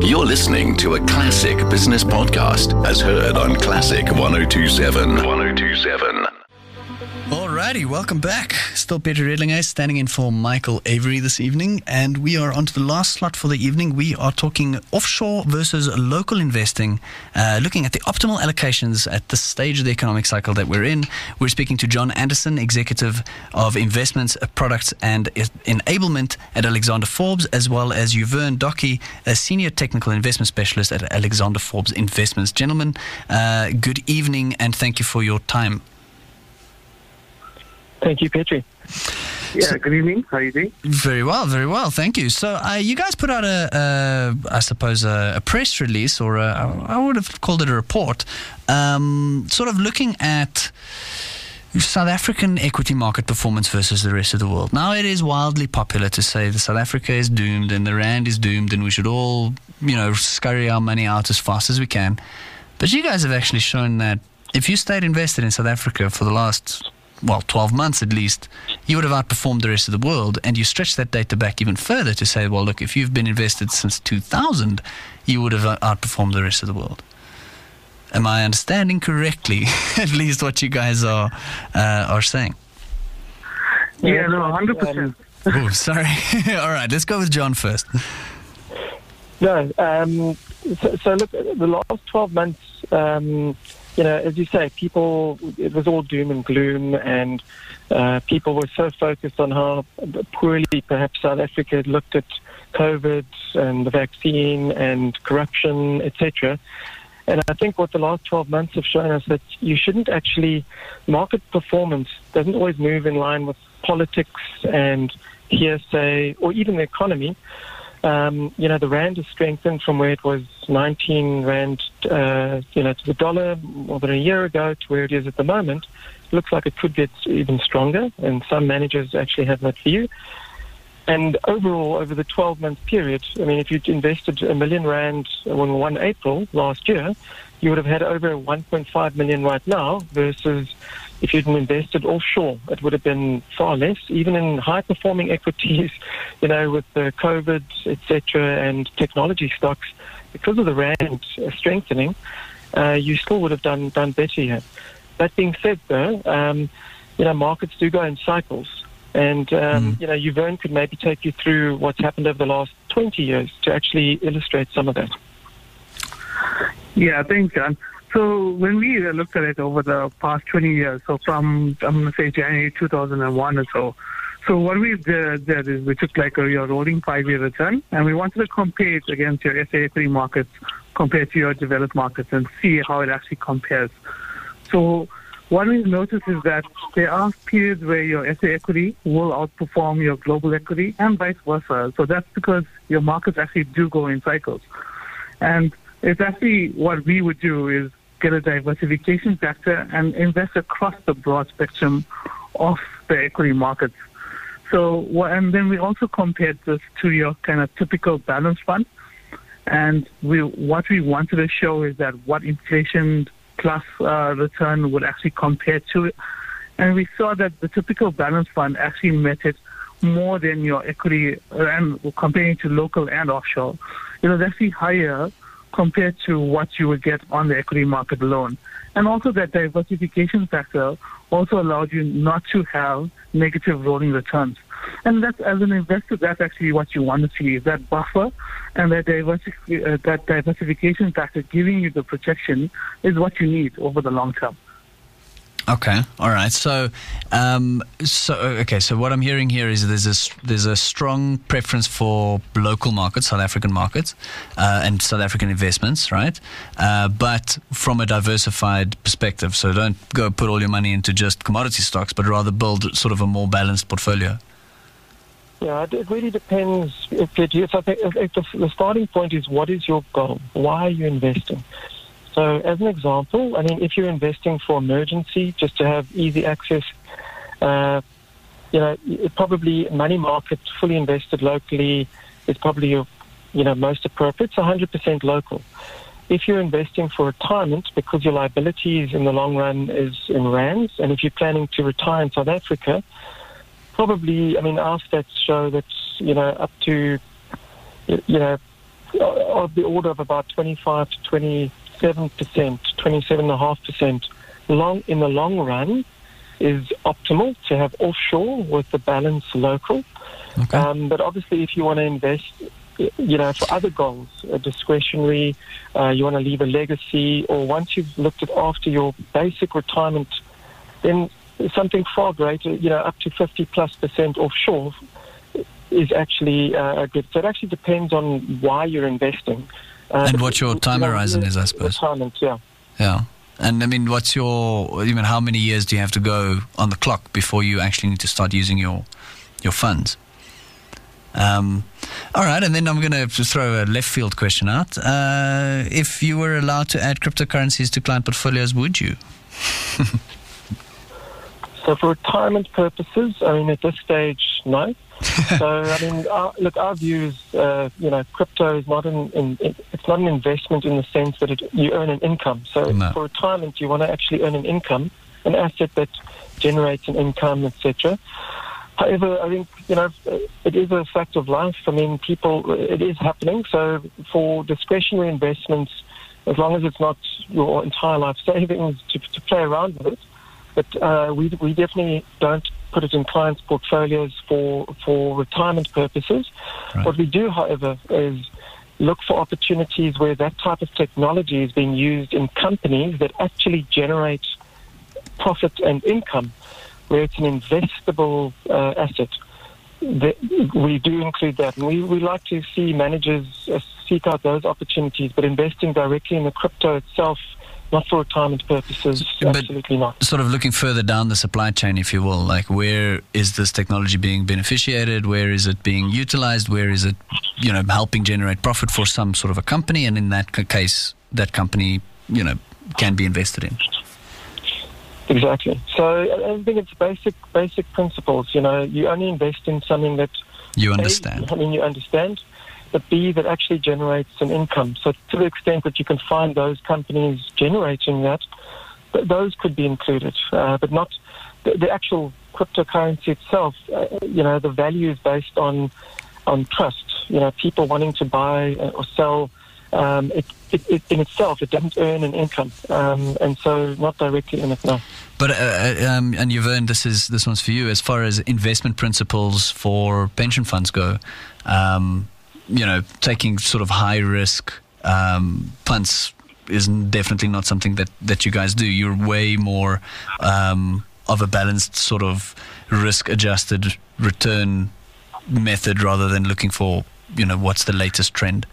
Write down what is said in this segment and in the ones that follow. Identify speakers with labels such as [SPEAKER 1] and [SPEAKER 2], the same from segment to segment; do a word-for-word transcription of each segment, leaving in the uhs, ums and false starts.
[SPEAKER 1] You're listening to a classic business podcast as heard on Classic one oh two seven. one oh two seven.
[SPEAKER 2] Alrighty, welcome back. Still Peter Redlinger standing in for Michael Avery this evening, and we are on to the last slot for the evening. We are talking offshore versus local investing, uh, looking at the optimal allocations at this stage of the economic cycle that we're in. We're speaking to John Anderson, Executive of Investments, Products and Enablement at Alexander Forbes, as well as Yvern Docky, a Senior Technical Investment Specialist at Alexander Forbes Investments. Gentlemen, uh, good evening and thank you for your time.
[SPEAKER 3] Thank you, Petri.
[SPEAKER 4] Yeah, so, good evening. How are you doing?
[SPEAKER 2] Very well, very well. Thank you. So uh, you guys put out a, a I suppose, a, a press release, or a, I would have called it a report, um, sort of looking at South African equity market performance versus the rest of the world. Now, it is wildly popular to say that South Africa is doomed and the rand is doomed and we should all, you know, scurry our money out as fast as we can. But you guys have actually shown that if you stayed invested in South Africa for the last, well, twelve months at least, you would have outperformed the rest of the world. And you stretch that data back even further to say, well, look, if you've been invested since two thousand, you would have outperformed the rest of the world. Am I understanding correctly, at least what you guys are uh, are saying?
[SPEAKER 4] Yeah, no, one hundred percent.
[SPEAKER 2] Oh, sorry. All right, let's go with John first.
[SPEAKER 3] No, um, so, so look, the last twelve months, um, you know, as you say, people, it was all doom and gloom, and uh, people were so focused on how poorly perhaps South Africa had looked at COVID and the vaccine and corruption, et cetera. And I think what the last twelve months have shown us that you shouldn't actually, market performance doesn't always move in line with politics and hearsay or even the economy. Um, you know, the rand has strengthened from where it was nineteen rand, uh, you know, to the dollar more than a year ago to where it is at the moment. It looks like it could get even stronger, and some managers actually have that view. And overall, over the twelve-month period, I mean, if you'd invested a million rand on first April last year, you would have had over one point five million right now, versus if you'd invested offshore, it would have been far less. Even in high-performing equities, you know, with the COVID, et cetera, and technology stocks, because of the rand strengthening, uh, you still would have done done better here. That being said, though, um, you know, markets do go in cycles. And, um, mm. you know, Yvern could maybe take you through what's happened over the last twenty years to actually illustrate some of that.
[SPEAKER 4] Yeah, thanks, John. So when we looked at it over the past twenty years, so from, I'm going to say January two thousand one or so, so what we did, did is we took like a your rolling five-year return, and we wanted to compare it against your S A equity markets compared to your developed markets and see how it actually compares. So what we've noticed is that there are periods where your S A equity will outperform your global equity and vice versa. So that's because your markets actually do go in cycles. And it's actually what we would do is get a diversification factor and invest across the broad spectrum of the equity markets. So, and then we also compared this to your kind of typical balance fund. And we, what we wanted to show is that what inflation plus uh, return would actually compare to it. And we saw that the typical balance fund actually met it more than your equity, and comparing to local and offshore. It was actually higher compared to what you would get on the equity market alone. And also that diversification factor also allowed you not to have negative rolling returns. And that's, as an investor, that's actually what you want to see, is that buffer and that, diversif- uh, that diversification factor giving you the protection is what you need over the long term.
[SPEAKER 2] Okay, all right. So, um, so okay. So what I'm hearing here is there's a there's a strong preference for local markets, South African markets, uh, and South African investments, right? Uh, but from a diversified perspective. So don't go put all your money into just commodity stocks, but rather build sort of a more balanced portfolio.
[SPEAKER 3] Yeah, it really depends. If, it, if, I think, if the, the starting point is, what is your goal? Why are you investing? So as an example, I mean, if you're investing for emergency, just to have easy access, uh, you know, it probably money market, fully invested locally, is probably your, you know, most appropriate. It's one hundred percent local. If you're investing for retirement, because your liabilities in the long run is in rands, and if you're planning to retire in South Africa, probably, I mean, our stats show that, you know, up to, you know, of the order of about twenty-five to twenty-seven percent, twenty-seven point five percent long in the long run is optimal to have offshore with the balance local.
[SPEAKER 2] Okay.
[SPEAKER 3] Um, but obviously, if you want to invest, you know, for other goals, uh, discretionary, uh, you want to leave a legacy, or once you've looked at after your basic retirement, then something far greater, you know, up to fifty plus percent offshore is actually uh, good. So it actually depends on why you're investing. Uh,
[SPEAKER 2] And what your time
[SPEAKER 3] you know,
[SPEAKER 2] horizon is, I suppose.
[SPEAKER 3] Retirement, yeah.
[SPEAKER 2] Yeah. And I mean, what's your, you mean, how many years do you have to go on the clock before you actually need to start using your your funds? Um, all right, and then I'm going to throw a left field question out. Uh, if you were allowed to add cryptocurrencies to client portfolios, would you?
[SPEAKER 3] So for retirement purposes, I mean, at this stage, no. So, I mean, our, look, our view is, uh, you know, crypto is not an, in, it's not an investment in the sense that it, you earn an income. So
[SPEAKER 2] No.
[SPEAKER 3] for retirement, you want to actually earn an income, an asset that generates an income, et cetera. However, I think, you know, it is a fact of life. I mean, people, it is happening. So for discretionary investments, as long as it's not your entire life savings to, to play around with it, but uh, we we definitely don't put it in clients' portfolios for for retirement purposes.
[SPEAKER 2] Right.
[SPEAKER 3] What we do, however, is look for opportunities where that type of technology is being used in companies that actually generate profit and income, where it's an investable uh, asset. The, we do include that, and we, we like to see managers uh, seek out those opportunities, but investing directly in the crypto itself, not for retirement purposes,
[SPEAKER 2] But
[SPEAKER 3] absolutely not.
[SPEAKER 2] Sort of looking further down the supply chain, if you will, like where is this technology being beneficiated? Where is it being utilized? Where is it, you know, helping generate profit for some sort of a company? And in that c- case, that company, you know, can be invested in.
[SPEAKER 3] Exactly. So I I think it's basic basic principles. You know, you only invest in something that
[SPEAKER 2] You
[SPEAKER 3] A,
[SPEAKER 2] understand.
[SPEAKER 3] I mean, you understand, but B, that actually generates an income. So to the extent that you can find those companies generating that, th- those could be included, uh, but not the, the actual cryptocurrency itself. Uh, you know, the value is based on on trust. You know, people wanting to buy or sell. Um, it, it, it in itself, it doesn't earn an income, um, and so not directly in it. No.
[SPEAKER 2] But uh, um, and you've earned, this is this one's for you. As far as investment principles for pension funds go, um, you know, taking sort of high risk um, punts is definitely not something that, that you guys do. You're way more um, of a balanced sort of risk adjusted return method rather than looking for, you know, what's the latest trend.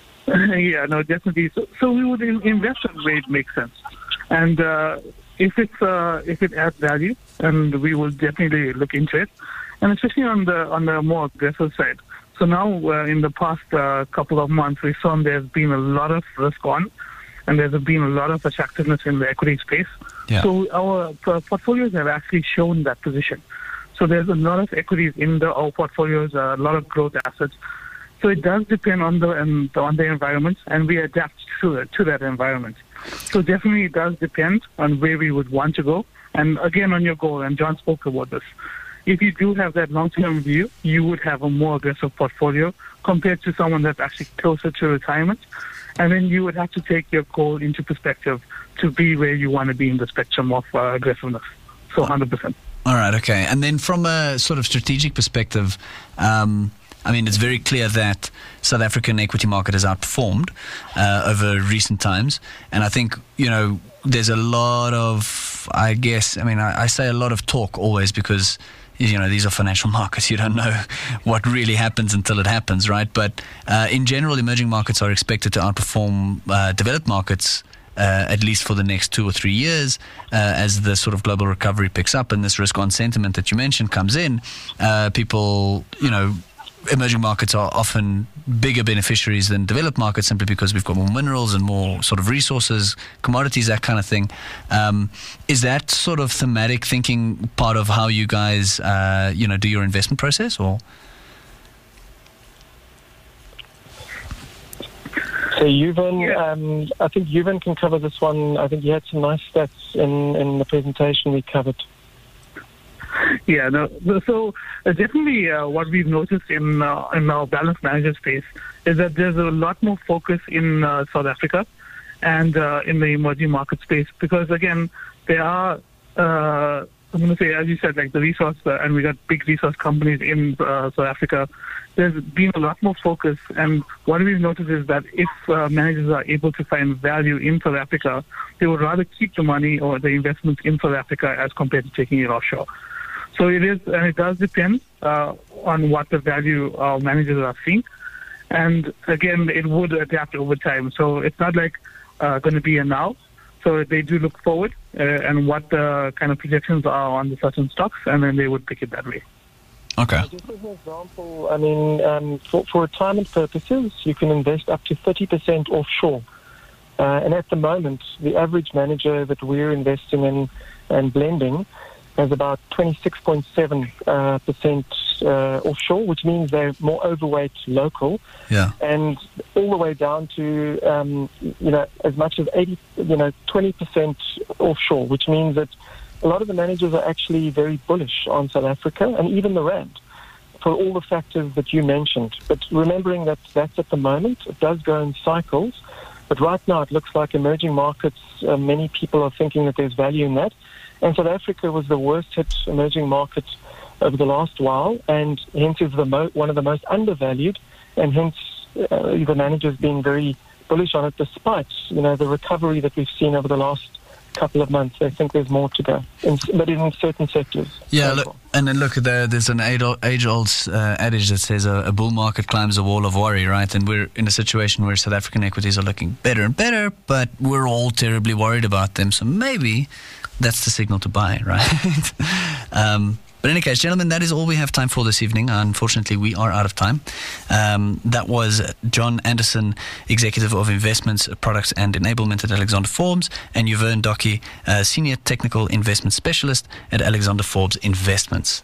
[SPEAKER 4] Yeah, no, definitely. So, so we would in- invest in where it makes sense, and uh, if it's uh, if it adds value, and we will definitely look into it, and especially on the on the more aggressive side. So now, uh, in the past uh, couple of months, we've seen there's been a lot of risk on, and there's been a lot of attractiveness in the equity space.
[SPEAKER 2] Yeah.
[SPEAKER 4] So our uh, portfolios have actually shown that position. So there's a lot of equities in the our portfolios, uh, a lot of growth assets. So it does depend on the um, on the environment, and we adapt to to that environment. So definitely it does depend on where we would want to go. And again, on your goal, and John spoke about this, if you do have that long-term view, you would have a more aggressive portfolio compared to someone that's actually closer to retirement. And then you would have to take your goal into perspective to be where you want to be in the spectrum of uh, aggressiveness. So one hundred percent.
[SPEAKER 2] All right, okay. And then from a sort of strategic perspective, um, I mean, it's very clear that South African equity market has outperformed uh, over recent times. And I think, you know, there's a lot of, I guess, I mean, I, I say a lot of talk always because, you know, these are financial markets. You don't know what really happens until it happens, right? But uh, in general, emerging markets are expected to outperform uh, developed markets Uh, at least for the next two or three years, uh, as the sort of global recovery picks up and this risk-on sentiment that you mentioned comes in. Uh, people, you know, emerging markets are often bigger beneficiaries than developed markets simply because we've got more minerals and more sort of resources, commodities, that kind of thing. Um, is that sort of thematic thinking part of how you guys, uh, you know, do your investment process, or?
[SPEAKER 3] So Yuvan,
[SPEAKER 4] Yeah.
[SPEAKER 3] um, I think Yuvan can cover this one. I think you had some nice stats in, in the presentation we covered.
[SPEAKER 4] Yeah, no, so uh, definitely uh, what we've noticed in uh, in our balance manager space is that there's a lot more focus in uh, South Africa and uh, in the emerging market space because, again, there are, uh, I'm going to say, as you said, like the resource, uh, and we got big resource companies in uh, South Africa. There's been a lot more focus, and what we've noticed is that if uh, managers are able to find value in South Africa, they would rather keep the money or the investments in South Africa as compared to taking it offshore. So it is, and it does depend uh, on what the value our managers are seeing. And again, it would adapt over time. So it's not like uh, going to be a now. So they do look forward uh, and what the kind of projections are on the certain stocks, and then they would pick it that way.
[SPEAKER 2] Okay.
[SPEAKER 3] Just as an example, I mean, um, for, for retirement purposes, you can invest up to thirty percent offshore. Uh, and at the moment, the average manager that we're investing in and blending has about twenty-six point seven uh, percent uh, offshore, which means they're more overweight local.
[SPEAKER 2] Yeah.
[SPEAKER 3] And all the way down to, um, you know, as much as eighty, you know, twenty percent offshore, which means that a lot of the managers are actually very bullish on South Africa and even the rand for all the factors that you mentioned. But remembering that that's at the moment, it does go in cycles. But right now it looks like emerging markets, uh, many people are thinking that there's value in that. And South Africa was the worst hit emerging market over the last while, and hence is the mo- one of the most undervalued, and hence uh, the managers being very bullish on it despite, you know, the recovery that we've seen over the last couple of months. I think there's more to go, in, but in certain sectors.
[SPEAKER 2] Yeah, look, and then look, there, there's an age-old uh, adage that says a, a bull market climbs a wall of worry, right? And we're in a situation where South African equities are looking better and better, but we're all terribly worried about them. So maybe that's the signal to buy, right? um, But in any case, gentlemen, that is all we have time for this evening. Unfortunately, we are out of time. Um, that was John Anderson, Executive of Investments, Products and Enablement at Alexander Forbes, and Yvern Docky, uh, Senior Technical Investment Specialist at Alexander Forbes Investments.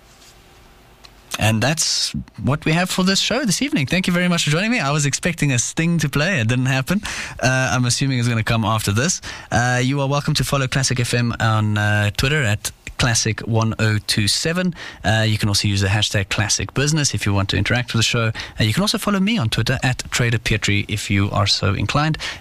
[SPEAKER 2] And that's what we have for this show this evening. Thank you very much for joining me. I was expecting a sting to play. It didn't happen. Uh, I'm assuming it's going to come after this. Uh, you are welcome to follow Classic F M on uh, Twitter at Classic one oh two seven. Uh, you can also use the hashtag Classic Business if you want to interact with the show. Uh, you can also follow me on Twitter at Trader Pietri if you are so inclined.